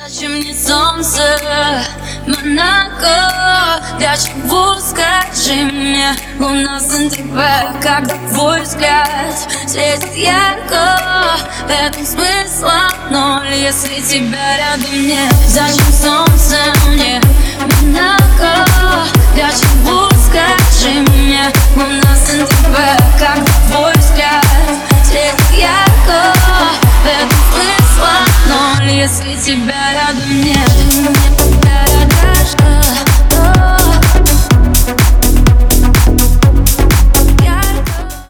Зачем мне солнце, Монако? Для чего, скажи мне, луна с НТВ? Когда твой взгляд светит ярко, в этом смысла ноль, если тебя рядом нет. Зачем солнце мне, Монако? Для чего, скажи мне, луна с НТВ? Когда твой взгляд светит ярко, в этом смысла ноль, если тебя рядом нет.